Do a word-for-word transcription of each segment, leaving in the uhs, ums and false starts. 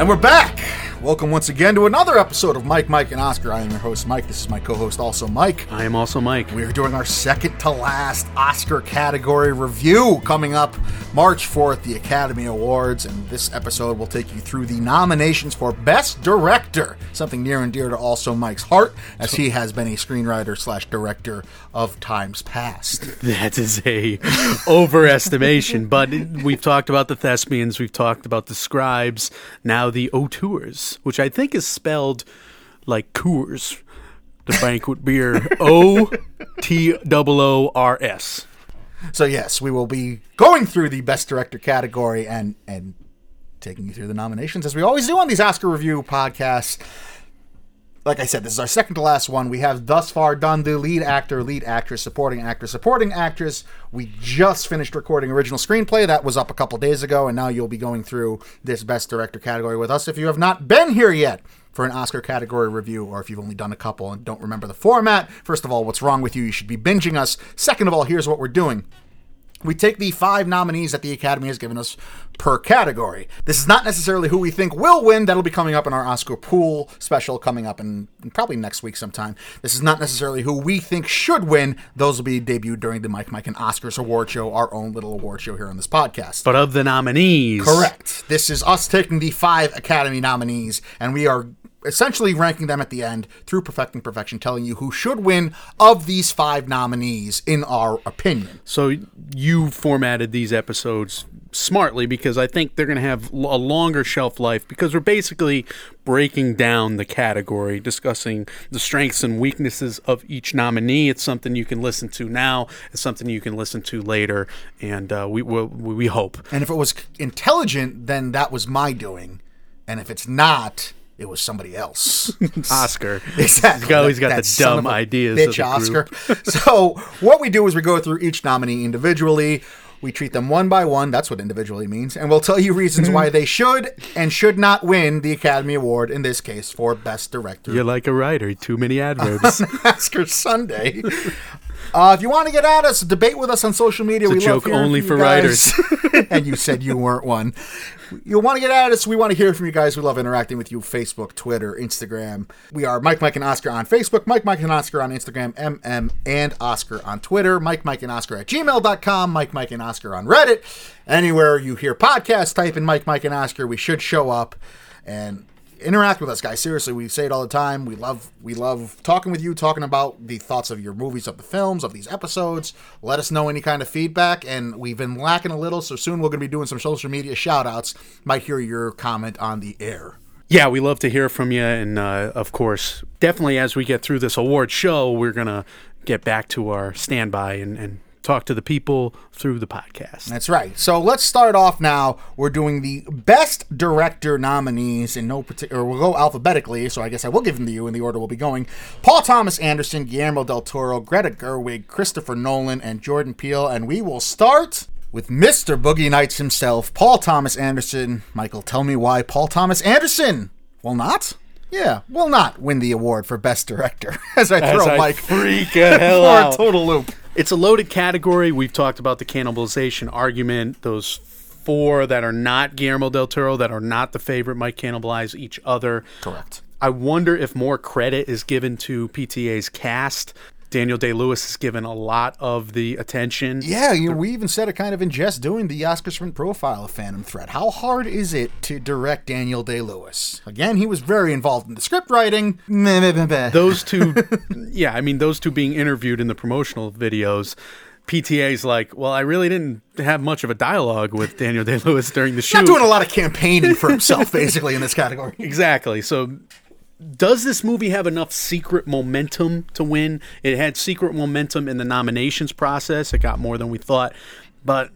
And we're back. Welcome once again to another episode of Mike, Mike, and Oscar. I am your host, Mike. This is my co-host, also Mike. I am also Mike. We are doing our second to last Oscar category review coming up March fourth, the Academy Awards. And this episode will take you through the nominations for Best Director, something near and dear to also Mike's heart, as he has been a screenwriter slash director of times past. That is a overestimation, but we've talked about the thespians, we've talked about the scribes, now the auteurs, which I think is spelled like Coors, the banquet beer, O T O O R S. So yes, we will be going through the Best Director category and and taking you through the nominations, as we always do on these Oscar review podcasts. Like I said, this is our second to last one. We have thus far done the lead actor, lead actress, supporting actor, supporting actress. We just finished recording original screenplay. That was up a couple days ago, and now you'll be going through this Best Director category with us. If you have not been here yet for an Oscar category review, or if you've only done a couple and don't remember the format, first of all, what's wrong with you? You should be binging us. Second of all, here's what we're doing. We take the five nominees that the Academy has given us per category. This is not necessarily who we think will win. That'll be coming up in our Oscar pool special coming up in, in probably next week sometime. This is not necessarily who we think should win. Those will be debuted during the Mike, Mike, and Oscars award show, our own little award show here on this podcast. But of the nominees. Correct. This is us taking the five Academy nominees, and we are essentially ranking them at the end through Perfecting Perfection, telling you who should win of these five nominees in our opinion. So you formatted these episodes smartly, because I think they're going to have a longer shelf life, because we're basically breaking down the category, discussing the strengths and weaknesses of each nominee. It's something you can listen to now. It's something you can listen to later, and uh, we, we we hope. And if it was intelligent, then that was my doing. And if it's not, it was somebody else. Oscar. Exactly. He's always got that, the dumb ideas bitch of the Oscar. group. So what we do is we go through each nominee individually. We treat them one by one. That's what individually means. And we'll tell you reasons why they should and should not win the Academy Award, in this case, for Best Director. You're like a writer. Too many adverbs. Oscar Sunday. Uh, if you want to get at us, debate with us on social media. It's a we joke love only for for guys. writers. And you said you weren't one. You'll want to get at us. We want to hear from you guys. We love interacting with you. Facebook, Twitter, Instagram. We are Mike, Mike, and Oscar on Facebook. Mike, Mike, and Oscar on Instagram. M M and Oscar on Twitter. Mike, Mike, and Oscar at gmail dot com. Mike, Mike, and Oscar on Reddit. Anywhere you hear podcasts, type in Mike, Mike, and Oscar. We should show up. And interact with us, guys. Seriously, we say it all the time. We love we love talking with you, talking about the thoughts of your movies, of the films, of these episodes. Let us know any kind of feedback, and we've been lacking a little, so soon we're going to be doing some social media shout-outs. Might hear your comment on the air. Yeah, we love to hear from you, and uh, of course, definitely as we get through this award show, we're going to get back to our standby and, and talk to the people through the podcast. That's right. So let's start off now. We're doing the Best Director nominees in no particular. We'll go alphabetically, so I guess I will give them to you in the order we'll be going. Paul Thomas Anderson, Guillermo del Toro, Greta Gerwig, Christopher Nolan, and Jordan Peele. And we will start with Mister Boogie Nights himself, Paul Thomas Anderson. Michael, tell me why Paul Thomas Anderson will not? Yeah, will not win the award for Best Director. As I throw As I Mike freak a hell for out. a total loop. It's a loaded category. We've talked about the cannibalization argument. Those four that are not Guillermo del Toro, that are not the favorite, might cannibalize each other. Correct. I wonder if more credit is given to P T A's cast. Daniel Day-Lewis is given a lot of the attention. Yeah, you know, we even said it kind of in jest doing the Oscar Sprint profile of Phantom Thread. How hard is it to direct Daniel Day-Lewis? Again, he was very involved in the script writing. Those two, yeah, I mean, those two being interviewed in the promotional videos, P T A's like, well, I really didn't have much of a dialogue with Daniel Day-Lewis during the shoot. Not doing a lot of campaigning for himself, basically, in this category. Exactly. So does this movie have enough secret momentum to win? It had secret momentum in the nominations process. It got more than we thought. But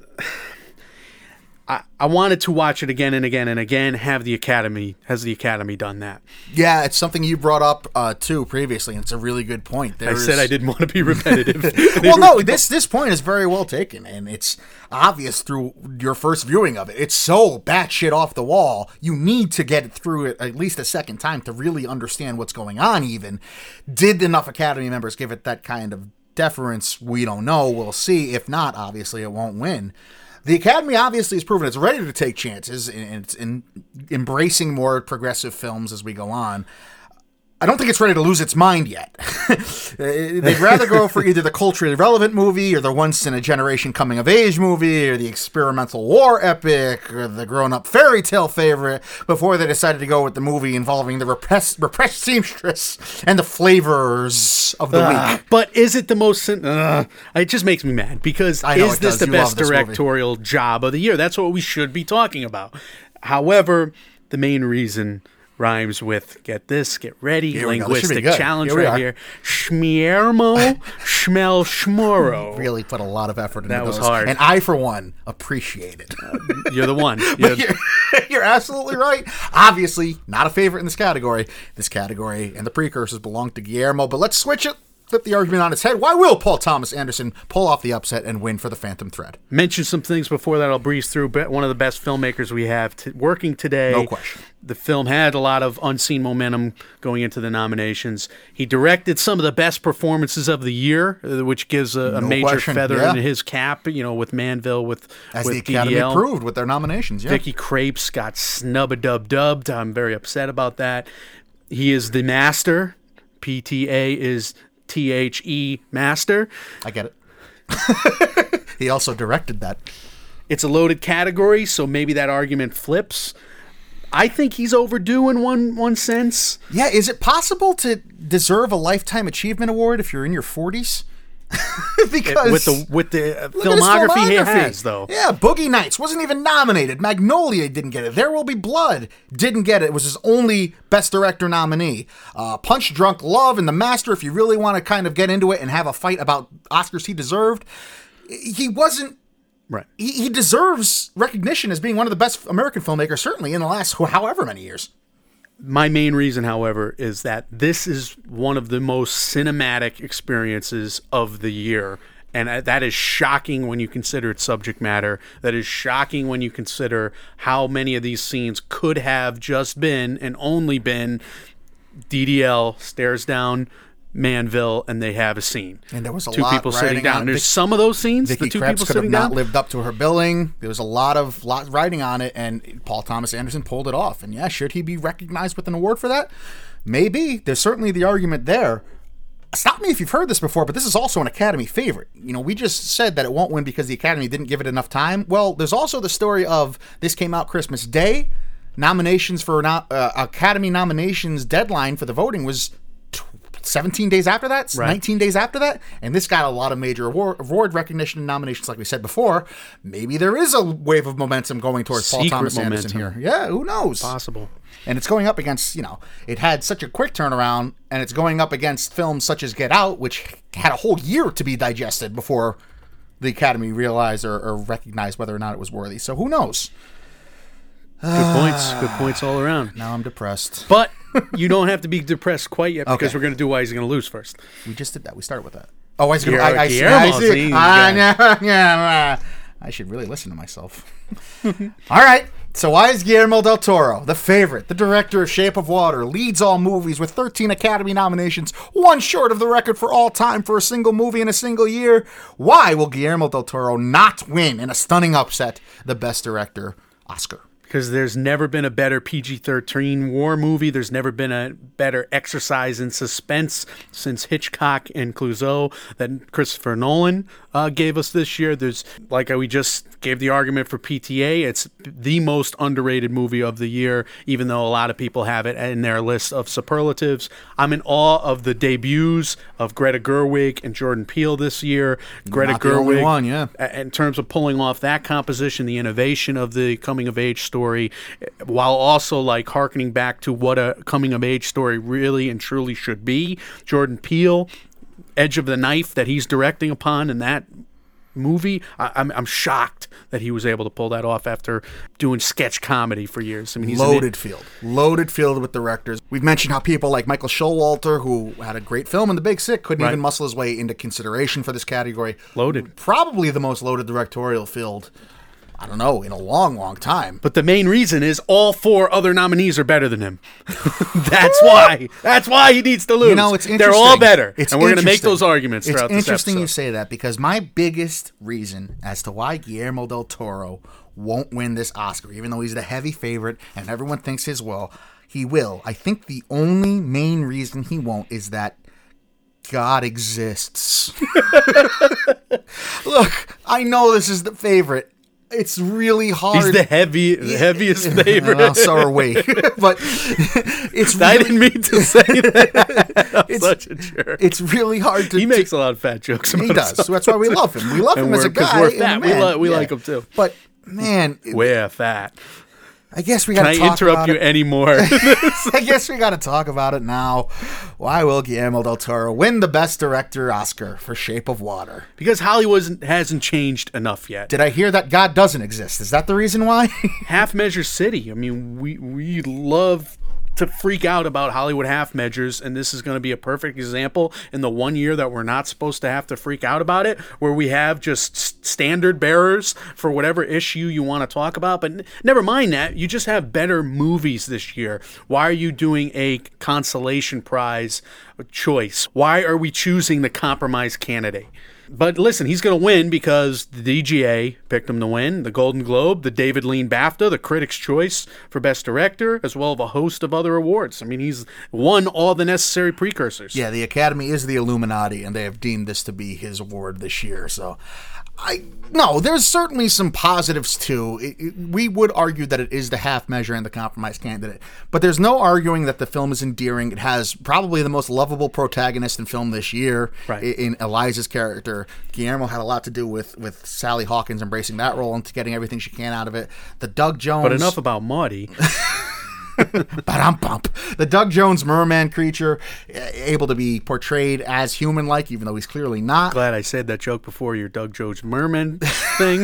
I, I wanted to watch it again and again and again. Have the Academy, has the Academy done that? Yeah, it's something you brought up, uh, too, previously, and it's a really good point. There I is... said I didn't want to be repetitive. Well, no, this this point is very well taken, and it's obvious through your first viewing of it. It's so batshit off the wall, you need to get it through it at least a second time to really understand what's going on, even. Did enough Academy members give it that kind of deference? We don't know. We'll see. If not, obviously, it won't win. The Academy obviously has proven it's ready to take chances, and it's in embracing more progressive films as we go on. I don't think it's ready to lose its mind yet. They'd rather go for either the culturally relevant movie or the once-in-a-generation coming-of-age movie or the experimental war epic or the grown-up fairy tale favorite before they decided to go with the movie involving the repressed, repressed seamstress and the flavors of the uh, week. But is it the most... Uh, it just makes me mad because I know is it this does. the You best love this directorial movie. job of the year? That's what we should be talking about. However, the main reason... rhymes with, get this, get ready, Here we go. This should be linguistic good. challenge Here we right are. here. Schmiermo, Schmel, Schmoro. Really put a lot of effort into That was those. hard. And I, for one, appreciate it. You're the one. You're, you're, you're absolutely right. Obviously, not a favorite in this category. This category and the precursors belong to Guillermo, but let's switch it. Flip the argument on its head. Why will Paul Thomas Anderson pull off the upset and win for the Phantom Thread? mention some things before that. I'll breeze through. But one of the best filmmakers we have t- working today. No question. The film had a lot of unseen momentum going into the nominations. He directed some of the best performances of the year, uh, which gives a, a No major question, feather yeah. in his cap. You know, with Manville, with As with the Academy D D L. proved with their nominations, yeah. Vicky Krieps got snub-a-dub-dubbed. I'm very upset about that. He is the master. P T A is T H E master. I get it. He also directed that. It's a loaded category, so maybe that argument flips. I think he's overdue in one one sense. Yeah, is it possible to deserve a Lifetime Achievement Award if you're in your forties? Because with the with the uh, look at his filmography, he filmography. has, though. Yeah, Boogie Nights wasn't even nominated. Magnolia didn't get it. There Will Be Blood didn't get it. It was his only Best Director nominee. Uh, Punch Drunk Love and The Master, if you really want to kind of get into it and have a fight about Oscars he deserved, he wasn't. Right. He, he deserves recognition as being one of the best American filmmakers, certainly in the last however many years. My main reason, however, is that this is one of the most cinematic experiences of the year. And uh, that is shocking when you consider its subject matter. That is shocking when you consider how many of these scenes could have just been and only been D D L stares down Manville and they have a scene. And there was a two lot people sitting riding down. on There's Vic- some of those scenes, Vicky the two Krieps people could have sitting not down. lived up to her billing. There was a lot of lot writing on it, and Paul Thomas Anderson pulled it off. And yeah, should he be recognized with an award for that? Maybe. There's certainly the argument there. Stop me if you've heard this before, but this is also an Academy favorite. You know, we just said that it won't win because the Academy didn't give it enough time. Well, there's also the story of this came out Christmas Day. Nominations for no, uh, Academy nominations deadline for the voting was seventeen days after that, right. nineteen days after that, and this got a lot of major award, award recognition and nominations, like we said before. Maybe there is a wave of momentum going towards Secret Paul Thomas Anderson momentum. here. Yeah, who knows? Possible. And it's going up against, you know, it had such a quick turnaround, and it's going up against films such as Get Out, which had a whole year to be digested before the Academy realized or, or recognized whether or not it was worthy. So who knows? Good points. Good points all around. Now I'm depressed. But you don't have to be depressed quite yet because Okay. we're going to do why he's going to lose first. We just did that. We started with that. Oh, I, was gonna, Guillermo- I, I see. Guillermo, I see. see, I, yeah. know, yeah, I should really listen to myself. All right. So why is Guillermo del Toro, the favorite, the director of Shape of Water, leads all movies with thirteen Academy nominations, one short of the record for all time for a single movie in a single year? Why will Guillermo del Toro not win in a stunning upset the Best Director Oscar? Because there's never been a better P G thirteen war movie. There's never been a better exercise in suspense since Hitchcock and Clouseau that Christopher Nolan uh, gave us this year. There's, like we just gave the argument for P T A, it's the most underrated movie of the year, even though a lot of people have it in their list of superlatives. I'm in awe of the debuts of Greta Gerwig and Jordan Peele this year. Greta Not the Gerwig, only one, yeah. in terms of pulling off that composition, the innovation of the coming-of-age story, while also like hearkening back to what a coming-of-age story really and truly should be. Jordan Peele, Edge of the Knife that he's directing upon in that movie, I, I'm I'm shocked that he was able to pull that off after doing sketch comedy for years. I mean, he's an- Loaded field. Loaded field with directors. We've mentioned how people like Michael Showalter, who had a great film in The Big Sick, couldn't Right. even muscle his way into consideration for this category. Loaded. Probably the most loaded directorial field I don't know, in a long, long time. But the main reason is all four other nominees are better than him. That's why. That's why he needs to lose. You know, it's interesting. They're all better. It's and we're going to make interesting. those arguments throughout It's this interesting episode. you say that, because my biggest reason as to why Guillermo del Toro won't win this Oscar, even though he's the heavy favorite and everyone thinks his will, he will. I think the only main reason he won't is that God exists. Look, I know this is the favorite. It's really hard. He's the heavy, the heaviest favorite. Well, so are we. But it's really, I didn't mean to say that. I'm It's- such a jerk. it's really hard to... He makes a lot of fat jokes about He does. himself. So that's why we love him. We love And him as a we're- 'cause guy. we're and a fat. We man. li- we Yeah. like him too. But, man, We're fat. I guess we got Can to I talk interrupt about you it. anymore? I guess we got to talk about it now. Why will Guillermo del Toro win the Best Director Oscar for Shape of Water? Because Hollywood hasn't changed enough yet. Did I hear that God doesn't exist? Is that the reason why? Half Measure City. I mean, we we love to freak out about Hollywood half measures, and this is going to be a perfect example in the one year that we're not supposed to have to freak out about it, where we have just s- standard bearers for whatever issue you want to talk about. But n- never mind that, you just have better movies this year. Why are you doing a consolation prize choice? Why are we choosing the compromise candidate? But listen, he's going to win because the D G A picked him to win, the Golden Globe, the David Lean BAFTA, the Critics' Choice for Best Director, as well as a host of other awards. I mean, he's won all the necessary precursors. Yeah, the Academy is the Illuminati, and they have deemed this to be his award this year. So, I no, there's certainly some positives too. It, it, we would argue that it is the half measure and the compromise candidate, but there's no arguing that the film is endearing. It has probably the most lovable protagonist in film this year, Right. in, in Eliza's character. Guillermo had a lot to do with with Sally Hawkins embracing that role and getting everything she can out of it. The Doug Jones, But enough about Marty. Ba-dum-bump. The Doug Jones merman creature, uh, able to be portrayed as human-like, even though he's clearly not. Glad I said that joke before your Doug Jones Merman thing.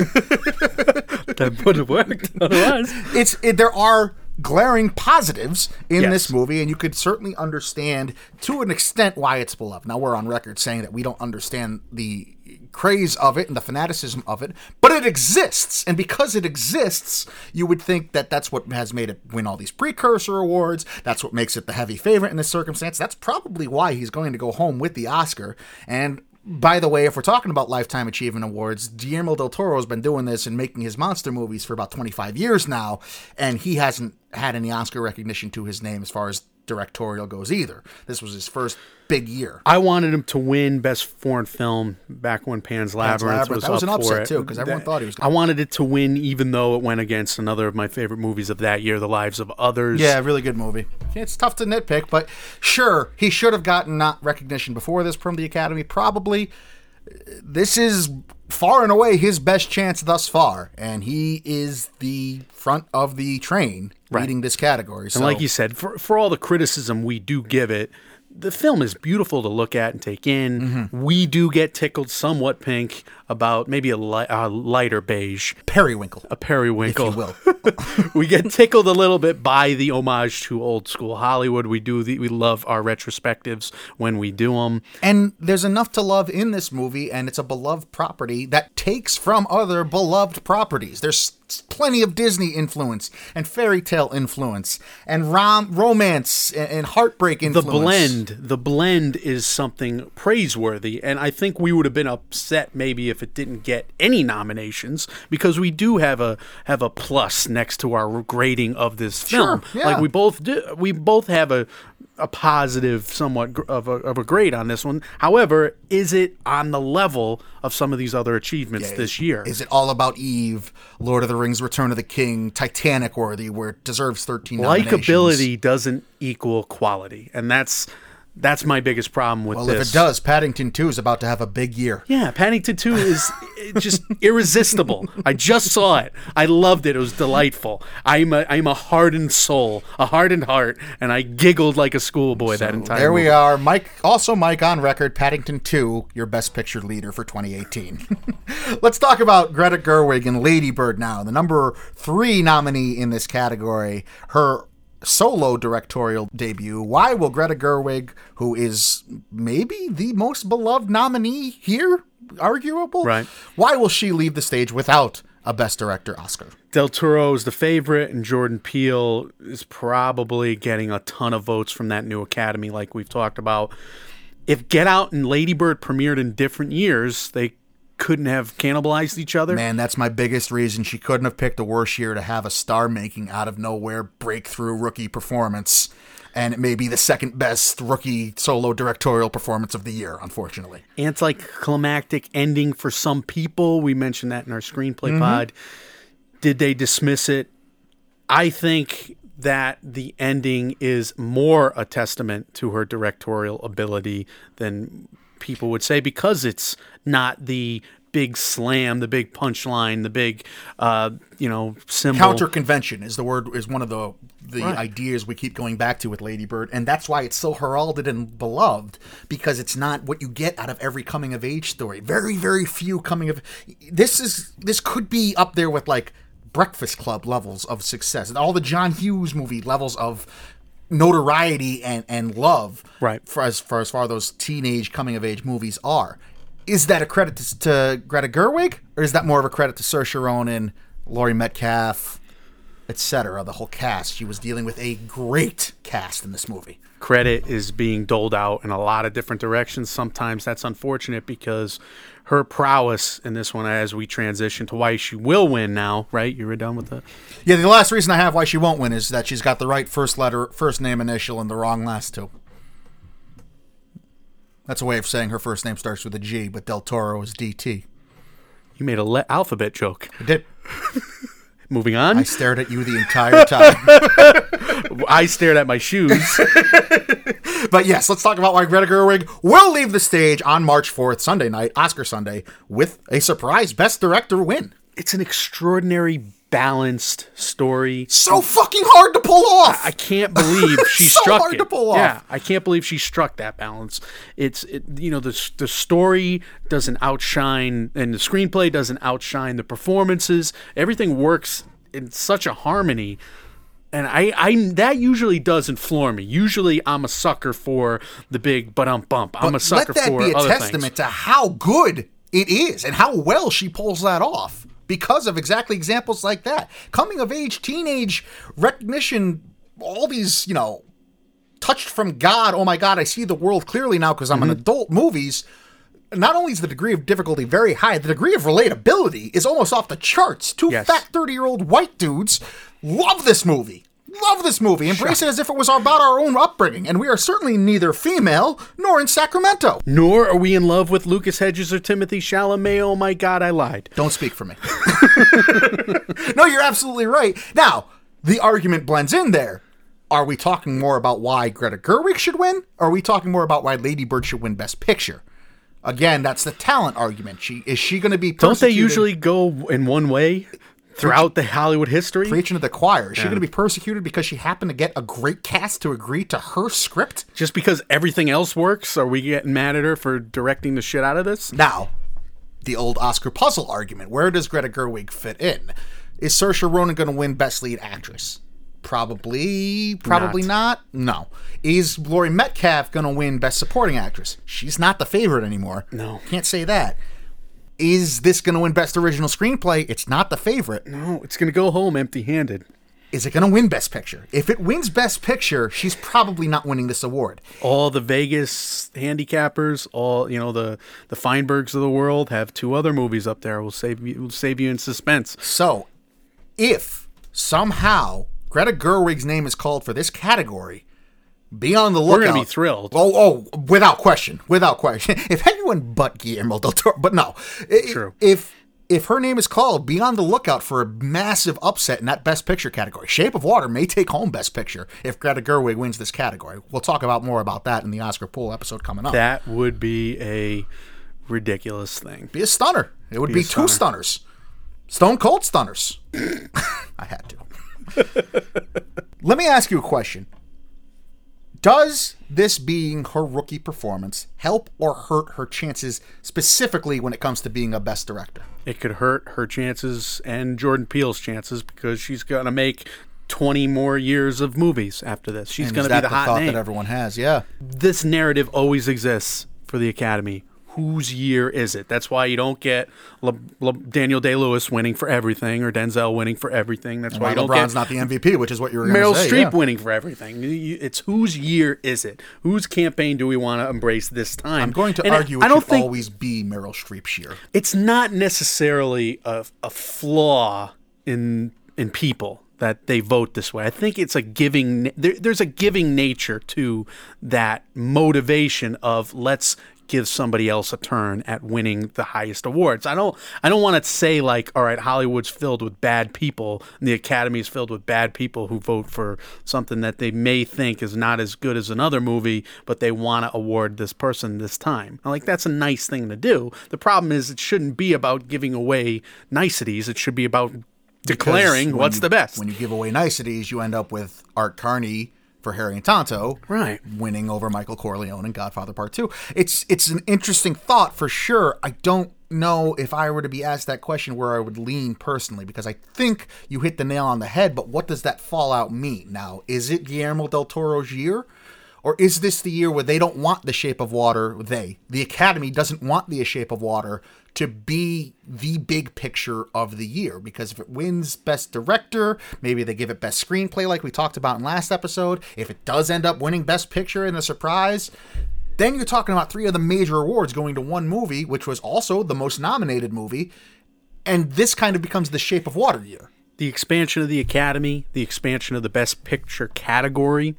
That would have worked otherwise. It's it, there are glaring positives in Yes. this movie, and you could certainly understand to an extent why it's beloved. Now, we're on record saying that we don't understand the craze of it and the fanaticism of it, but it exists, and because it exists, you would think that that's what has made it win all these precursor awards. That's what makes it the heavy favorite in this circumstance. That's probably why he's going to go home with the Oscar. And by the way, if we're talking about Lifetime Achievement Awards, Guillermo del Toro has been doing this and making his monster movies for about twenty-five years now, and he hasn't had any Oscar recognition to his name as far as directorial goes either. This was his first big year. I wanted him to win Best Foreign Film back when Pan's Labyrinth, Labyrinth. was That was up an upset, for it. too, because everyone That- thought he was I gonna- wanted it to win, even though it went against another of my favorite movies of that year, The Lives of Others. Yeah, really good movie. It's tough to nitpick, but sure, he should have gotten not recognition before this from the Academy. Probably. This is far and away his best chance thus far, and he is the front of the train Right. leading this category. So. And like you said, for, for all the criticism we do give it, the film is beautiful to look at and take in. Mm-hmm. We do get tickled somewhat pink about maybe a, li- a lighter beige, Periwinkle. a periwinkle. If you will. We get tickled a little bit by the homage to old school Hollywood. We do the, we love our retrospectives when we do them. And there's enough to love in this movie, and it's a beloved property that takes from other beloved properties. There's plenty of Disney influence and fairy tale influence and rom- romance and, and heartbreak The influence. blend, the blend is something praiseworthy, and I think we would have been upset maybe if it didn't get any nominations, because we do have a have a plus next to our grading of this film. Sure, yeah. Like we both do, we both have a a positive, somewhat gr- of a, of a grade on this one. However, is it on the level of some of these other achievements this year? Is it all about Eve, Lord of the Rings, Return of the King, Titanic worthy, where it deserves thirteen nominations? Likability doesn't equal quality, and that's that's my biggest problem with Well, this. if it does, Paddington two is about to have a big year. Yeah, Paddington two is just irresistible. I just saw it. I loved it. It was delightful. I'm a I'm a hardened soul, a hardened heart, and I giggled like a schoolboy that entire There we movie. are. Mike, also Mike on record, Paddington two, your best picture leader for twenty eighteen. Let's talk about Greta Gerwig and Lady Bird now, the number three nominee in this category. Her solo directorial debut. Why will Greta Gerwig, who is maybe the most beloved nominee here, arguable, Right. why will she leave the stage without a Best Director Oscar. Del Toro is the favorite, and Jordan Peele is probably getting a ton of votes from that new Academy, like we've talked about. If Get Out and Lady Bird premiered in different years, they couldn't have cannibalized each other. Man, that's my biggest reason she couldn't have picked a worse year to have a star-making, out-of-nowhere breakthrough rookie performance. And it may be the second best rookie solo directorial performance of the year, unfortunately. Anticlimactic ending for some people. We mentioned that in our screenplay mm-hmm. pod. Did they dismiss it? I think that the ending is more a testament to her directorial ability than people would say, because it's not the big slam, the big punchline, the big, uh, you know, symbol. Counter convention is the word, is one of the the right. ideas we keep going back to with Lady Bird, and that's why it's so heralded and beloved, because it's not what you get out of every coming of age story. Very, very few coming of. This is this could be up there with like Breakfast Club levels of success, and all the John Hughes movie levels of notoriety and, and love, right? For as for as far those teenage coming of age movies are. Is that a credit to, to Greta Gerwig, or is that more of a credit to Saoirse Ronan, Laurie Metcalf, et cetera? The whole cast. She was dealing with a great cast in this movie. Credit is being doled out in a lot of different directions. Sometimes that's unfortunate, because her prowess in this one, as we transition to why she will win now, right? You were done with that? Yeah, the last reason I have why she won't win is that she's got the right first letter, first name initial, and the wrong last two. That's a way of saying her first name starts with a G, but Del Toro is D T. You made a le- alphabet joke. I did. Moving on. I stared at you the entire time. I stared at my shoes. But yes, let's talk about why Greta Gerwig will leave the stage on March fourth, Sunday night, Oscar Sunday, with a surprise Best Director win. It's an extraordinary, balanced story. So fucking hard to pull off. I, I can't believe she so struck hard it. to pull off. Yeah, I can't believe she struck that balance. It's it, you know, the the story doesn't outshine, and the screenplay doesn't outshine the performances. Everything works in such a harmony. And I, I that usually doesn't floor me. Usually I'm a sucker for the big but-um bump. I'm but a sucker let that for be a other testament things. to how good it is and how well she pulls that off. Because of exactly examples like that. Coming of age, teenage, recognition, all these, you know, touched from God, oh my God, I see the world clearly now because I'm mm-hmm. an adult movies. Not only is the degree of difficulty very high, the degree of relatability is almost off the charts. Two yes. fat thirty-year-old white dudes love this movie. Love this movie. Embrace it as if it was about our own upbringing. And we are certainly neither female nor in Sacramento. Nor are we in love with Lucas Hedges or Timothy Chalamet. Oh my God, I lied. Don't speak for me. No, you're absolutely right. Now, the argument blends in there. Are we talking more about why Greta Gerwig should win? Or are we talking more about why Lady Bird should win Best Picture? Again, that's the talent argument. She Is she going to be persecuted? Don't they usually go in one way? Throughout the Hollywood history? Preaching to the choir. Is yeah. she going to be persecuted because she happened to get a great cast to agree to her script? Just because everything else works? Are we getting mad at her for directing the shit out of this? Now, the old Oscar puzzle argument. Where does Greta Gerwig fit in? Is Saoirse Ronan going to win Best Lead Actress? Probably. Probably not. not. No. Is Laurie Metcalf going to win Best Supporting Actress? She's not the favorite anymore. No. Can't say that. Is this going to win Best Original Screenplay? It's not the favorite. No, it's going to go home empty-handed. Is it going to win Best Picture? If it wins Best Picture, she's probably not winning this award. All the Vegas handicappers, all you know, the the Feinbergs of the world have two other movies up there. We'll save you, we'll save you in suspense. So, if somehow Greta Gerwig's name is called for this category, be on the lookout. We're going to be thrilled. Oh, oh, without question. Without question. If anyone but Guillermo del Toro, but no. True. If if her name is called, be on the lookout for a massive upset in that Best Picture category. Shape of Water may take home Best Picture if Greta Gerwig wins this category. We'll talk about more about that in the Oscar pool episode coming up. That would be a ridiculous thing. Be a stunner. It would be, be two stunners. Stone cold stunners. I had to. Let me ask you a question. Does this being her rookie performance help or hurt her chances specifically when it comes to being a Best Director? It could hurt her chances and Jordan Peele's chances because she's going to make twenty more years of movies after this. She's going to be the, the hot thought name that everyone has, yeah. This narrative always exists for the Academy. whose year is it? That's why you don't get Le- Le- Daniel Day-Lewis winning for everything or Denzel winning for everything. That's And why why you don't LeBron's get not the M V P, which is what you were going Meryl to say. Streep yeah. winning for everything. You- It's whose year is it? Whose campaign do we want to embrace this time? I'm going to And argue I, it I don't should think always be Meryl Streep's year. it's not necessarily a, a flaw in in people that they vote this way. I think it's a giving. There, there's a giving nature to that motivation of let's give somebody else a turn at winning the highest awards. I don't. I don't want to say like, all right, Hollywood's filled with bad people, and the Academy is filled with bad people who vote for something that they may think is not as good as another movie, but they want to award this person this time. Like that's a nice thing to do. The problem is it shouldn't be about giving away niceties. It should be about declaring Because when what's you- the best. When you give away niceties, you end up with Art Carney for Harry and Tonto, Right. winning over Michael Corleone in Godfather Part Two. It's it's an interesting thought for sure. I don't know if I were to be asked that question where I would lean personally, because I think you hit the nail on the head. But what does that fallout mean? Now, is it Guillermo del Toro's year? Or is this the year where they don't want The Shape of Water, they, the Academy doesn't want The Shape of Water to be the big picture of the year? Because if it wins Best Director, maybe they give it Best Screenplay like we talked about in last episode. If it does end up winning Best Picture in a surprise, then you're talking about three of the major awards going to one movie, which was also the most nominated movie. And this kind of becomes The Shape of Water year. The expansion of the Academy, the expansion of the Best Picture category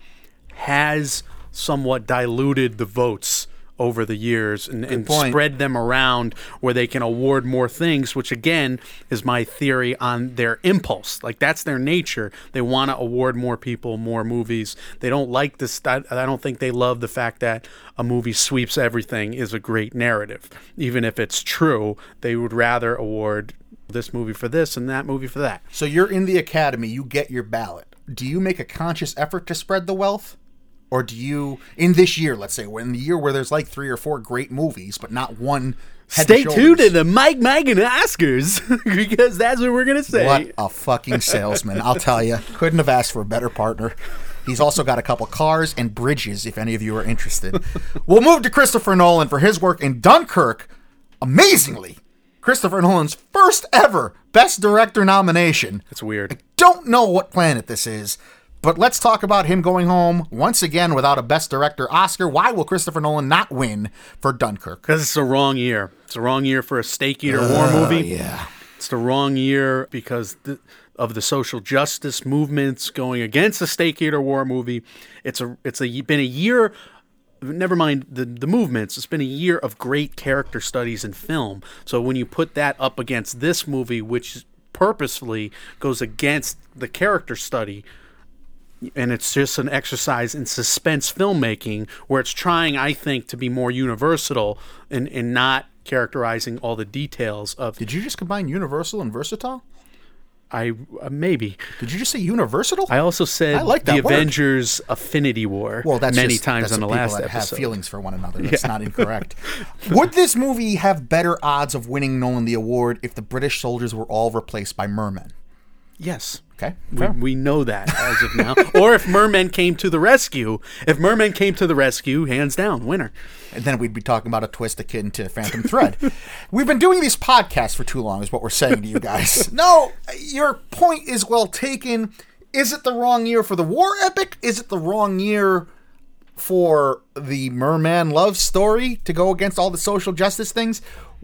has somewhat diluted the votes over the years and, and spread them around where they can award more things, which again is my theory on their impulse. Like that's their nature. They want to award more people, more movies. They don't like this. I, I don't think they love the fact that a movie sweeps everything is a great narrative. Even if it's true, they would rather award this movie for this and that movie for that. So you're in the Academy, you get your ballot. Do you make a conscious effort to spread the wealth? Or do you, in this year, let's say, in the year where there's like three or four great movies, but not one head Stay to tuned to shoulders? the Mike Magan Oscars because that's what we're going to say. What a fucking salesman. I'll tell you. Couldn't have asked for a better partner. He's also got a couple cars and bridges, if any of you are interested. We'll move to Christopher Nolan for his work in Dunkirk. Amazingly, Christopher Nolan's first ever Best Director nomination. It's weird. Don't know what planet this is, but let's talk about him going home once again without a Best Director Oscar. Why will Christopher Nolan not win for Dunkirk? Because it's the wrong year. It's the wrong year for a Steak Eater war movie. Yeah. It's the wrong year because th- of the social justice movements going against the Steak Eater war movie. It's a it's a been a year. Never mind the, the movements. It's been a year of great character studies in film. So when you put that up against this movie, which purposefully goes against the character study, and it's just an exercise in suspense filmmaking where it's trying, I think, to be more universal and, and not characterizing all the details of... Did you just combine Universal and Versatile? I uh, maybe. Did you just say Universal? I also said I like the that word. Avengers Affinity War Well, that's many just, times that's on the people last that episode. have feelings for one another. That's not incorrect. Would this movie have better odds of winning Nolan the award if the British soldiers were all replaced by mermen? Yes. Okay. We, we know that as of now. Or if mermen came to the rescue. If mermen came to the rescue, hands down, winner. And then we'd be talking about a twist akin to Phantom Thread. We've been doing these podcasts for too long, is what we're saying to you guys. No, your point is well taken. Is it the wrong year for the war epic? Is it the wrong year for the merman love story to go against all the social justice things?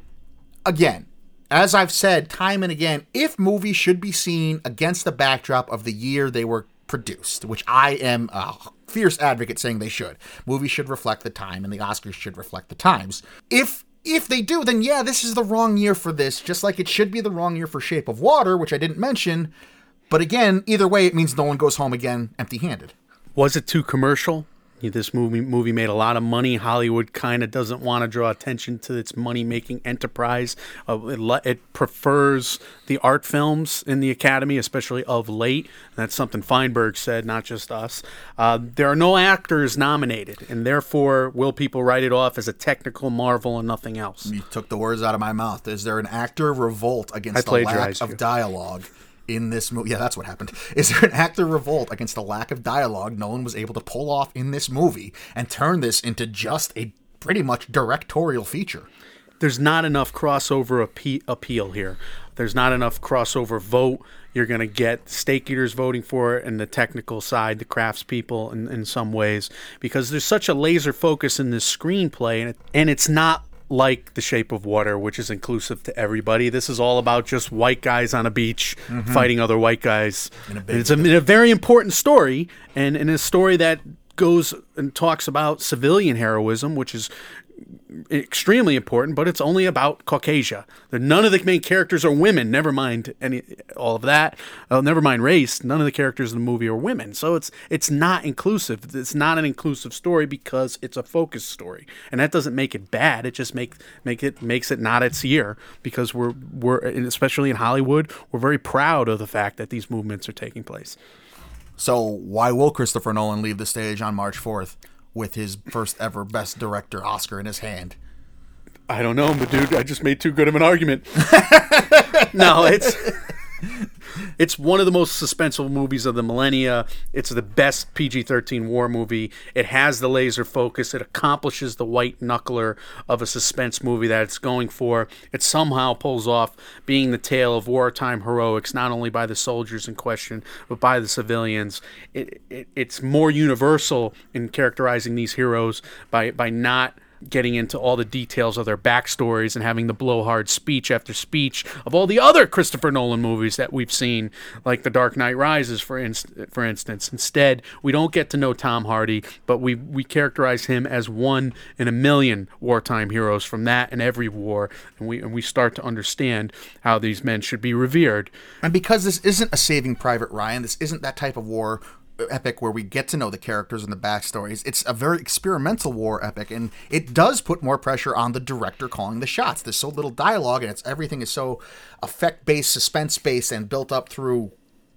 Again, as I've said time and again, if movies should be seen against the backdrop of the year they were produced, which I am a fierce advocate saying they should. Movies should reflect the time, and the Oscars should reflect the times. If if they do, then yeah, this is the wrong year for this, just like it should be the wrong year for Shape of Water, which I didn't mention. But again, either way, it means no one goes home again empty-handed. Was it too commercial? This movie movie made a lot of money. Hollywood kind of doesn't want to draw attention to its money-making enterprise. Uh, it, le- it prefers the art films in the Academy, especially of late. That's something Feinberg said, not just us. Uh, there are no actors nominated, and therefore will people write it off as a technical marvel and nothing else? You took the words out of my mouth. Is there an actor revolt I against the lack plagiarized of you. dialogue in this movie? Yeah, that's what happened. Is there an actor revolt against the lack of dialogue Nolan was able to pull off in this movie and turn this into just a pretty much directorial feature. There's not enough crossover appe- appeal here. There's not enough crossover vote. You're going to get stake eaters voting for it and the technical side, the craftspeople in, in some ways, because there's such a laser focus in this screenplay, and, it, and it's not like The Shape of Water, which is inclusive to everybody. This is all about just white guys on a beach mm-hmm. fighting other white guys. In a big, it's a, a very important story, and, and a story that goes and talks about civilian heroism, which is extremely important, but it's only about Caucasia. None of the main characters are women. Never mind any all of that. Uh, never mind race. None of the characters in the movie are women. So it's it's not inclusive. It's not an inclusive story because it's a focus story, and that doesn't make it bad. It just make make it makes it not its year, because we're we're especially in Hollywood, we're very proud of the fact that these movements are taking place. So why will Christopher Nolan leave the stage on March fourth? With his first ever Best Director Oscar in his hand? I don't know, but dude, I just made too good of an argument. No, it's it's one of the most suspenseful movies of the millennia. It's the best P G thirteen war movie. It has the laser focus. It accomplishes the white knuckler of a suspense movie that it's going for. It somehow pulls off being the tale of wartime heroics, not only by the soldiers in question, but by the civilians. It, it it's more universal in characterizing these heroes by by not getting into all the details of their backstories and having the blowhard speech after speech of all the other Christopher Nolan movies that we've seen, like The Dark Knight Rises, for inst- for instance. Instead, we don't get to know Tom Hardy, but we we characterize him as one in a million wartime heroes from that and every war, and we and we start to understand how these men should be revered. And because this isn't a Saving Private Ryan, this isn't that type of war epic where we get to know the characters and the backstories. It's a very experimental war epic, and it does put more pressure on the director calling the shots. There's so little dialogue, and it's everything is so effect-based, suspense-based, and built up through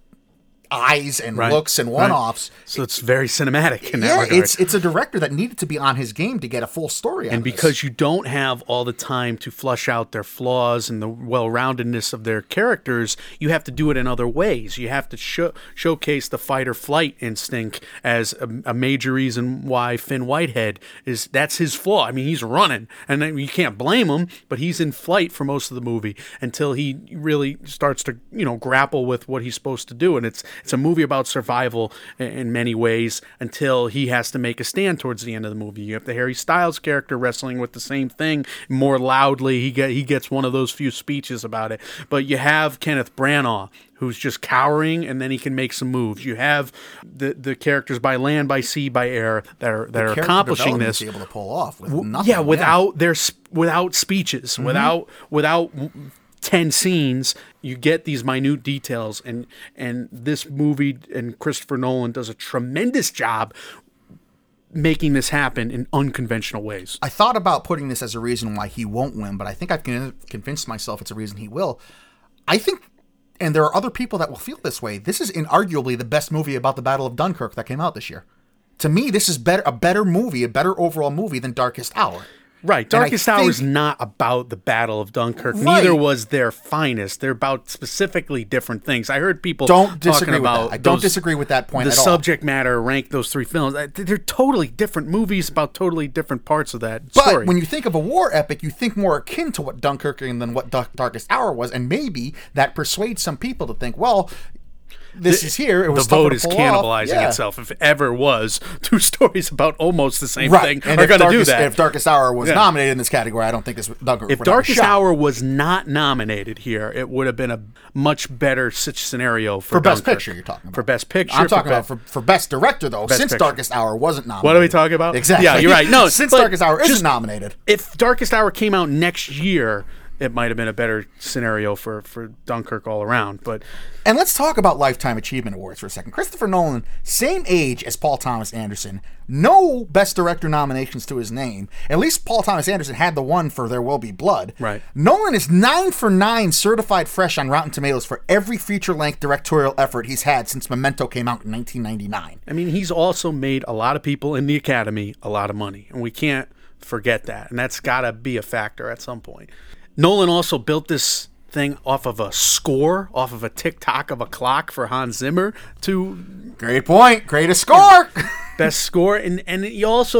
eyes and right. looks and one-offs. Right. So it's very cinematic in that yeah, regard. it's it's a director that needed to be on his game to get a full story out and of because this. You don't have all the time to flush out their flaws and the well-roundedness of their characters, you have to do it in other ways. You have to show, showcase the fight-or-flight instinct as a, a major reason why Finn Whitehead is, that's his flaw. I mean, he's running, and you can't blame him, but he's in flight for most of the movie until he really starts to, you know, grapple with what he's supposed to do, and it's It's a movie about survival in many ways until he has to make a stand towards the end of the movie. You have the Harry Styles character wrestling with the same thing more loudly. He get he gets one of those few speeches about it. But you have Kenneth Branagh, who's just cowering, and then he can make some moves. You have the the characters by land, by sea, by air that are that the are accomplishing this. Able to pull off with nothing. Yeah, without yeah. their without speeches, mm-hmm. without without. ten scenes, you get these minute details, and and this movie and Christopher Nolan does a tremendous job making this happen in unconventional ways. I thought about putting this as a reason why he won't win, but I think I've convinced myself it's a reason he will. I think, and there are other people that will feel this way, this is inarguably the best movie about the Battle of Dunkirk that came out this year. To me, this is better a better movie, a better overall movie than Darkest Hour. Right. Darkest Hour is not about the Battle of Dunkirk. Right. Neither was Their Finest. They're about specifically different things. I heard people don't disagree talking with about that. I don't those, disagree with that point the at all. subject matter, rank those three films. They're totally different movies about totally different parts of that but story. But when you think of a war epic, you think more akin to what Dunkirk than what Darkest Hour was, and maybe that persuades some people to think, well, this the, is here. It was the vote is cannibalizing yeah. itself. If it ever was, two stories about almost the same right. thing and are going to do that. If Darkest Hour was yeah. nominated in this category, I don't think this Dunkirk. If Darkest Hour was not nominated here, it would have been a much better scenario for, for Best Dunkirk. Picture. You're talking about for Best Picture. I'm talking for about for, for Best Director though. Best since Picture. Darkest Hour wasn't nominated. What are we talking about? Exactly. Yeah, you're right. No, since Darkest Hour isn't nominated. If Darkest Hour came out next year, it might have been a better scenario for, for Dunkirk all around. But and let's talk about Lifetime Achievement Awards for a second. Christopher Nolan, same age as Paul Thomas Anderson, no Best Director nominations to his name. At least Paul Thomas Anderson had the one for There Will Be Blood. Right. Nolan is nine for nine certified fresh on Rotten Tomatoes for every feature-length directorial effort he's had since Memento came out in nineteen ninety-nine. I mean, he's also made a lot of people in the Academy a lot of money, and we can't forget that. And that's got to be a factor at some point. Nolan also built this thing off of a score, off of a tick-tock of a clock for Hans Zimmer to... Great point. Greatest score. Best score. And, and he also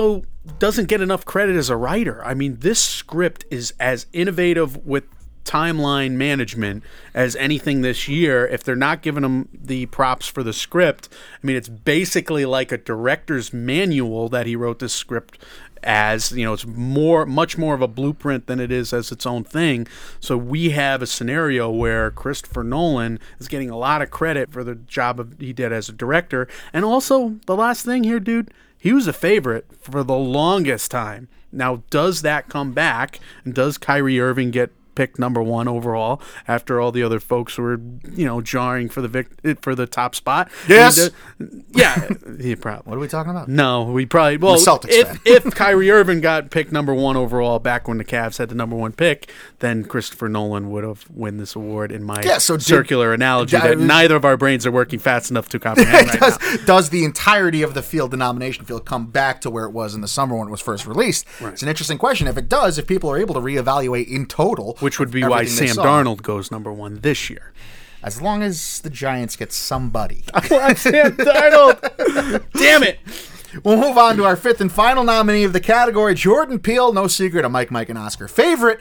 doesn't get enough credit as a writer. I mean, this script is as innovative with timeline management as anything this year. If they're not giving him the props for the script, I mean, it's basically like a director's manual that he wrote this script as. You know, it's more, much more of a blueprint than it is as its own thing. So we have a scenario where Christopher Nolan is getting a lot of credit for the job of, he did as a director. And also, the last thing here, dude, he was a favorite for the longest time. Now, does that come back? And does Kyrie Irving get picked number one overall after all the other folks were, you know, jarring for the vic- for the top spot? Yes. I mean, the, yeah. He probably. What are we talking about? No, we probably. Well, Celtics if fan. if Kyrie Irving got picked number one overall back when the Cavs had the number one pick, then Christopher Nolan would have won this award. In my Yeah, so did- circular analogy, that that was- neither of our brains are working fast enough to comprehend right does, now. does the entirety of the field, the nomination field, come back to where it was in the summer when it was first released? Right. It's an interesting question. If it does, if people are able to reevaluate in total, Which would be why everything they Sam saw, Darnold goes number one this year. as long as the Giants get somebody. Sam Darnold. Damn it. We'll move on to our fifth and final nominee of the category, Jordan Peele. No secret, a Mike, Mike, and Oscar favorite.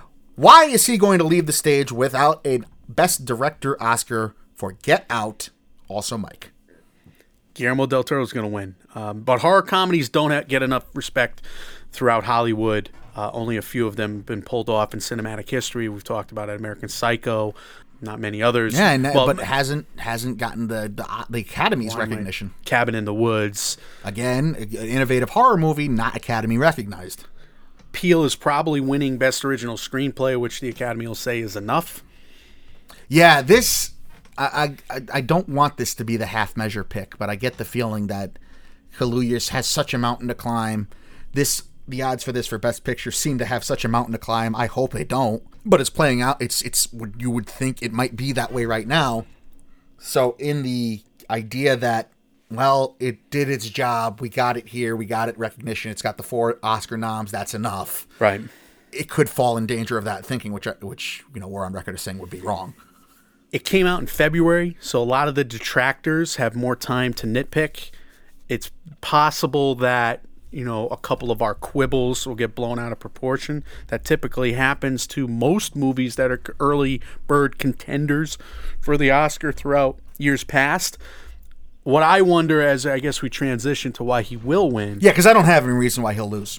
Why is he going to leave the stage without a Best Director Oscar for Get Out? Also, Mike. Guillermo del Toro is going to win. Um, but horror comedies don't ha- get enough respect throughout Hollywood. Uh, only a few of them have been pulled off in cinematic history. We've talked about it, American Psycho, not many others. Yeah, and, well, but hasn't hasn't gotten the the, the Academy's recognition. Cabin in the Woods. Again, an innovative horror movie, not Academy recognized. Peele is probably winning Best Original Screenplay, which the Academy will say is enough. Yeah, this I I, I don't want this to be the half measure pick, but I get the feeling that Kaluuya has such a mountain to climb. This the odds for this for Best Picture seem to have such a mountain to climb. I hope they don't, but it's playing out. It's it's you would think it might be that way right now. So in the idea that, well, it did its job, we got it here, we got it recognition, it's got the four Oscar noms, that's enough. Right. It could fall in danger of that thinking, which I, which you know we're on record as saying would be wrong. It came out in February, so a lot of the detractors have more time to nitpick. It's possible that, you know, a couple of our quibbles will get blown out of proportion. That typically happens to most movies that are early bird contenders for the Oscar throughout years past. What I wonder, as I guess we transition to why he will win, Yeah, because I don't have any reason why he'll lose.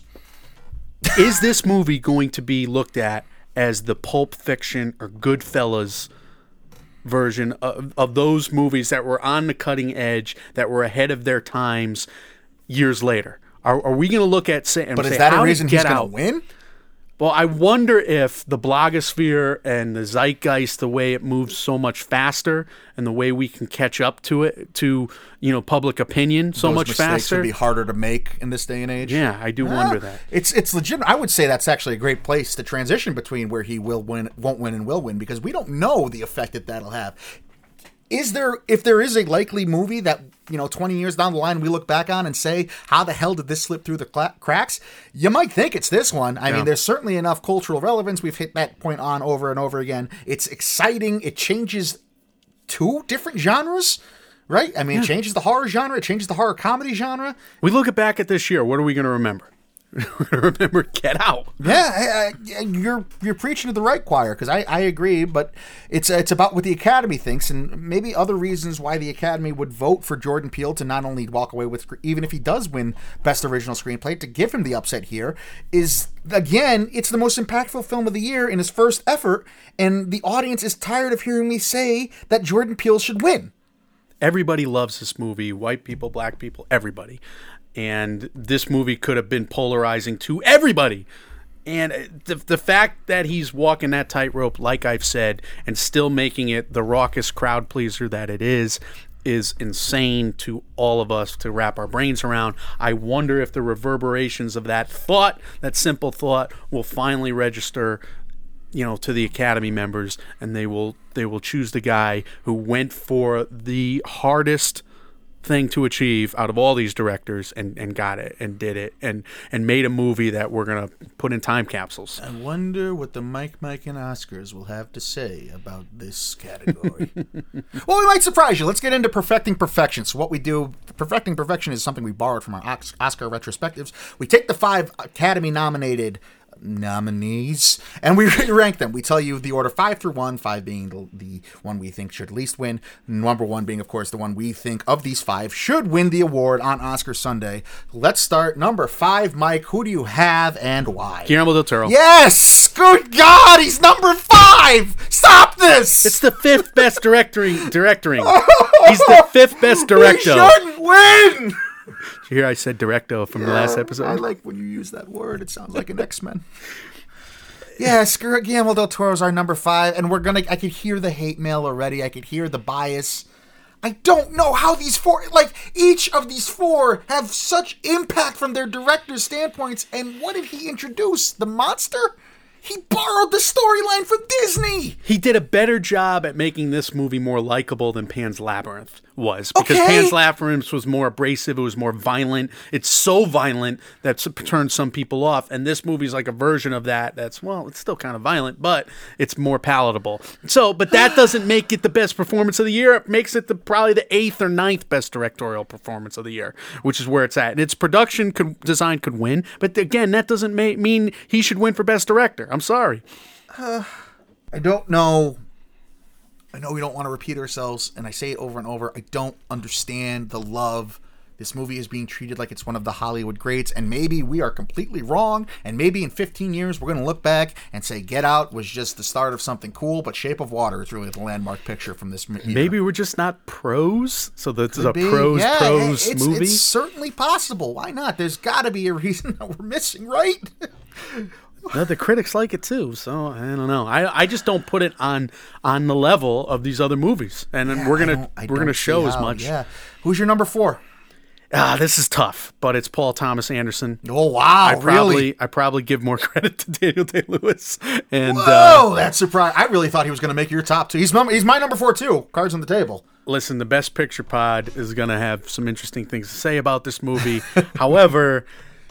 is this movie going to be looked at as the Pulp Fiction or Goodfellas version of, of those movies that were on the cutting edge, that were ahead of their times years later? Are, are we going to look at say, and But say, is that how a did reason he's Get going to Out? win? Well, I wonder if the blogosphere and the zeitgeist, the way it moves so much faster, and the way we can catch up to it, to you know, public opinion so Those much mistakes faster. would be harder to make in this day and age. Yeah, I do wonder that. It's it's legitimate. I would say that's actually a great place to transition between where he will win, won't win, and will win, because we don't know the effect that that'll have. Is there, if there is a likely movie that, you know, twenty years down the line we look back on and say, how the hell did this slip through the cla- cracks? You might think it's this one. I Yeah. mean, there's certainly enough cultural relevance. We've hit that point on over and over again. It's exciting. It changes two different genres, right? I mean, it changes the horror genre. It changes the horror comedy genre. We look back at this year. What are we going to remember? We're going to remember Get Out. Yeah, I, I, you're you're preaching to the right choir, because I, I agree, but it's it's about what the Academy thinks, and maybe other reasons why the Academy would vote for Jordan Peele to not only walk away with, even if he does win Best Original Screenplay, to give him the upset here is, again, it's the most impactful film of the year in his first effort, and the audience is tired of hearing me say that Jordan Peele should win. Everybody loves this movie. White people, black people, everybody. And this movie could have been polarizing to everybody. And the, the fact that he's walking that tightrope, like I've said, and still making it the raucous crowd pleaser that it is, is insane to all of us to wrap our brains around. I wonder if the reverberations of that thought, that simple thought, will finally register, you know, to the Academy members, and they will they will choose the guy who went for the hardest thing to achieve out of all these directors, and, and got it and did it and and made a movie that we're gonna put in time capsules. I wonder what the Mike, Mike, and Oscars will have to say about this category. Well, we might surprise you. Let's get into perfecting perfection. So what we do, perfecting perfection, is something we borrowed from our Oscar retrospectives. We take the five Academy-nominated nominees and we rank them. We tell you the order five through one, five being the, the one we think should least win, number one being, of course, the one we think of these five should win the award on Oscar Sunday. Let's start. Number five, Mike, who do you have and why? Guillermo del Toro. Yes! Good God, he's number five! Stop this! It's the fifth best directoring. directoring. He's the fifth best director. He shouldn't win! Did you hear I said directo from yeah, the last episode? I like when you use that word. It sounds like an X-Men. Yeah, screw it. Guillermo del Toro's our number five, and we're gonna. I could hear the hate mail already. I could hear the bias. I don't know how these four, like each of these four, have such impact from their director's standpoints. And what did he introduce? The monster? He borrowed the storyline from Disney. He did a better job at making this movie more likable than Pan's Labyrinth was. Because okay. Pan's Labyrinth was more abrasive. It was more violent. It's so violent that turns some people off. And this movie's like a version of that that's, well, it's still kind of violent, but it's more palatable. So, but that doesn't make it the best performance of the year. It makes it the probably the eighth or ninth best directorial performance of the year, which is where it's at. And its production could, design could win. But again, that doesn't ma- mean he should win for best director. I'm sorry. Uh, I don't know. I know we don't want to repeat ourselves, and I say it over and over. I don't understand the love. This movie is being treated like it's one of the Hollywood greats, and maybe we are completely wrong, and maybe in fifteen years we're going to look back and say Get Out was just the start of something cool, but Shape of Water is really the landmark picture from this year. Maybe we're just not pros, so this is a pros, yeah, pros it's, movie? It's certainly possible. Why not? There's got to be a reason that we're missing, right? No, the critics like it too, so I don't know. I I just don't put it on on the level of these other movies, and yeah, we're gonna we're gonna show how, as much. Yeah, who's your number four? Ah, this is tough, but it's Paul Thomas Anderson. Oh wow, I probably really? I probably give more credit to Daniel Day-Lewis. And whoa, uh, that's surprising. I really thought he was going to make your top two. He's my, he's my number four too. Cards on the table. Listen, the Best Picture pod is going to have some interesting things to say about this movie. However,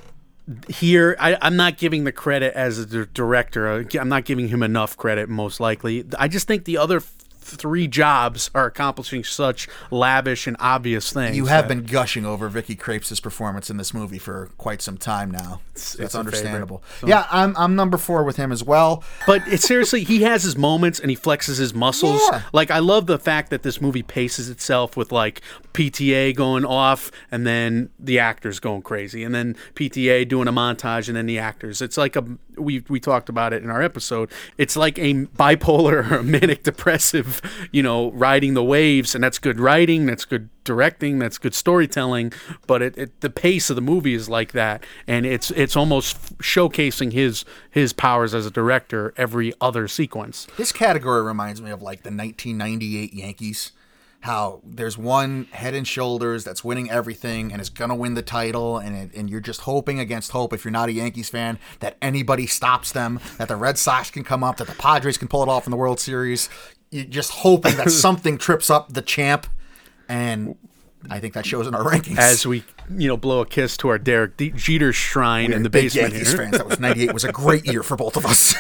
here, I, I'm not giving the credit as a director. I'm not giving him enough credit, most likely. I just think the other f- three jobs are accomplishing such lavish and obvious things. You have that, been gushing over Vicky Krieps' performance in this movie for quite some time now. It's, That's it's understandable. So. Yeah, I'm I'm number four with him as well. But it, seriously, he has his moments and he flexes his muscles. Yeah. Like, I love the fact that this movie paces itself with, like, P T A going off and then the actors going crazy, and then P T A doing a montage and then the actors. It's like a we we talked about it in our episode. It's like a bipolar or a manic depressive, you know, riding the waves, and that's good writing, that's good directing, that's good storytelling, but it, it the pace of the movie is like that, and it's it's almost showcasing his his powers as a director every other sequence. This category reminds me of like the nineteen ninety-eight Yankees. How there's one Head and Shoulders that's winning everything and is going to win the title, and it, and you're just hoping against hope, if you're not a Yankees fan, that anybody stops them, that the Red Sox can come up, that the Padres can pull it off in the World Series. You're just hoping that something trips up the champ, and I think that shows in our rankings. As we, you know, blow a kiss to our Derek D- Jeter shrine We're in the big basement Yankees here. fans. That was ninety-eight was a great year for both of us.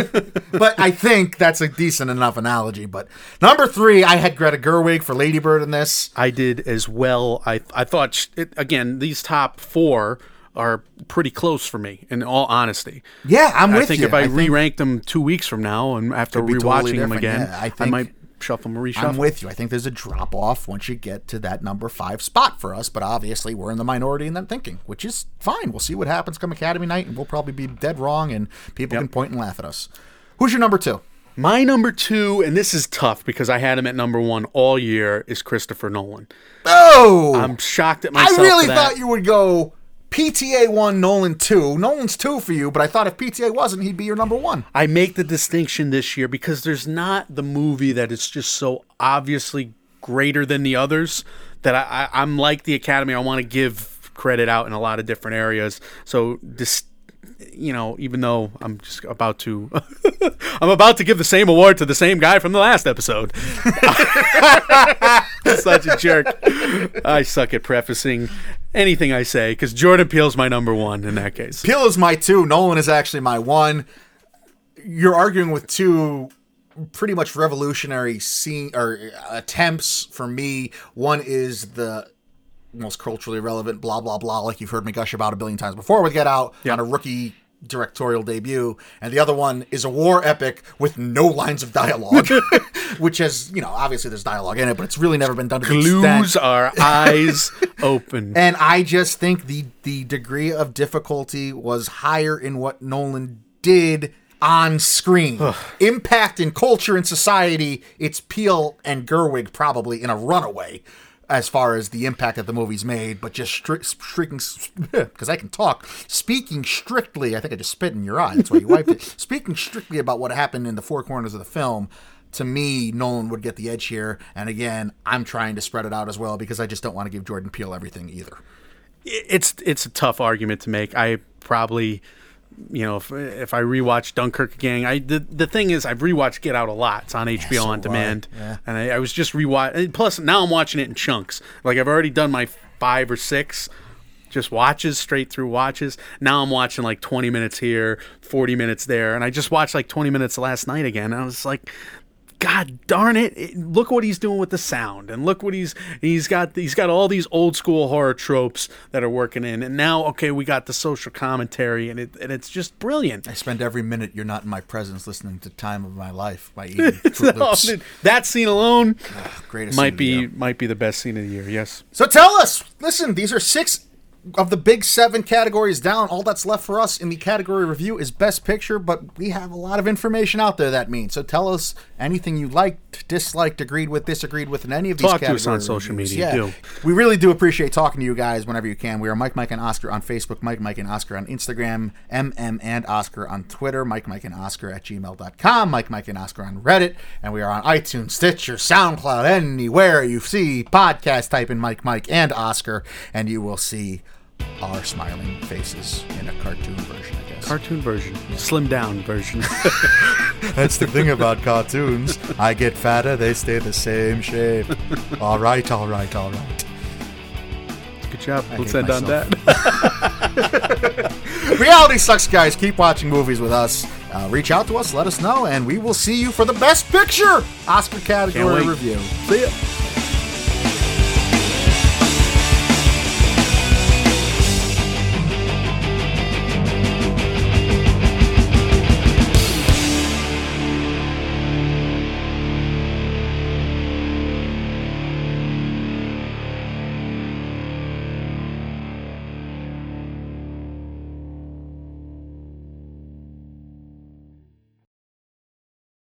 But I think that's a decent enough analogy. But number three, I had Greta Gerwig for Lady Bird in this. I did as well. I I thought, it, again, these top four are pretty close for me, in all honesty. Yeah, I'm with you. I think if I, I re-ranked them two weeks from now and after rewatching totally them different. again, Yeah, I I, think- might shuffle them, reshuffle. I'm with you. I think there's a drop off once you get to that number five spot for us, but obviously we're in the minority in that thinking, which is fine. We'll see what happens come Academy night, and we'll probably be dead wrong, and people Yep. can point and laugh at us. Who's your number two? My number two, and this is tough because I had him at number one all year, is Christopher Nolan. Oh! I'm shocked at I myself. really for that. thought you would go P T A one, Nolan two. Nolan's two for you, but I thought if P T A wasn't, he'd be your number one. I make the distinction this year because there's not the movie that is just so obviously greater than the others that I, I, I'm like the Academy. I want to give credit out in a lot of different areas. So this, you know, even though I'm just about to I'm about to give the same award to the same guy from the last episode. Such a jerk. I suck at prefacing anything I say because Jordan Peele's my number one in that case. Peele is my two. Nolan is actually my one. You're arguing with two pretty much revolutionary scene or attempts for me. One is the most culturally relevant blah blah blah, like you've heard me gush about a billion times before with Get Out, yep. on a rookie directorial debut, and the other one is a war epic with no lines of dialogue, which has, you know, obviously there's dialogue in it, but it's really never been done to the extent. Glues our eyes open. And I just think the the degree of difficulty was higher in what Nolan did on screen. Impact in culture and society, it's Peele and Gerwig probably in a runaway as far as the impact that the movie's made, but just stri- streaking, because I can talk, speaking strictly, I think I just spit in your eye, that's why you wiped it, speaking strictly about what happened in the four corners of the film, to me, Nolan would get the edge here, and again, I'm trying to spread it out as well, because I just don't want to give Jordan Peele everything either. It's, it's a tough argument to make. I probably... You know, if if I rewatch Dunkirk again, I the, the thing is I've rewatched Get Out a lot. It's on H B O yeah, so on demand, yeah. and I, I was just rewatch. Plus, now I'm watching it in chunks. Like I've already done my five or six, just watches straight through watches. Now I'm watching like twenty minutes here, forty minutes there, and I just watched like twenty minutes last night again. And I was like, God darn it! it look what he's doing with the sound, and look what he's he's got. He's got all these old school horror tropes that are working in, and now okay, we got the social commentary, and it and it's just brilliant. I spend every minute you're not in my presence listening to "Time of My Life" by eating Fruit Loops. That scene alone Ugh, greatest might scene be of the might be the best scene of the year. Yes. So tell us. Listen, these are six of the big seven categories down. All that's left for us in the category review is Best Picture, but we have a lot of information out there that means. So tell us anything you liked, disliked, agreed with, disagreed with in any of these Talk categories. Talk to us on social media. Yeah. Do. We really do appreciate talking to you guys whenever you can. We are Mike, Mike, and Oscar on Facebook, Mike, Mike, and Oscar on Instagram, M M and Oscar on Twitter, Mike, Mike, and Oscar at gmail dot com, Mike, Mike, and Oscar on Reddit, and we are on iTunes, Stitcher, SoundCloud, anywhere you see podcasts, type in Mike, Mike, and Oscar, and you will see our smiling faces in a cartoon version, I guess. Cartoon version. Yeah. Slim down version. That's the thing about cartoons. I get fatter, they stay the same shape. All right, all right, all right. Good job. I Let's end myself. on that. Reality sucks, guys. Keep watching movies with us. Uh, reach out to us, let us know, and we will see you for the Best Picture Oscar category review. See ya.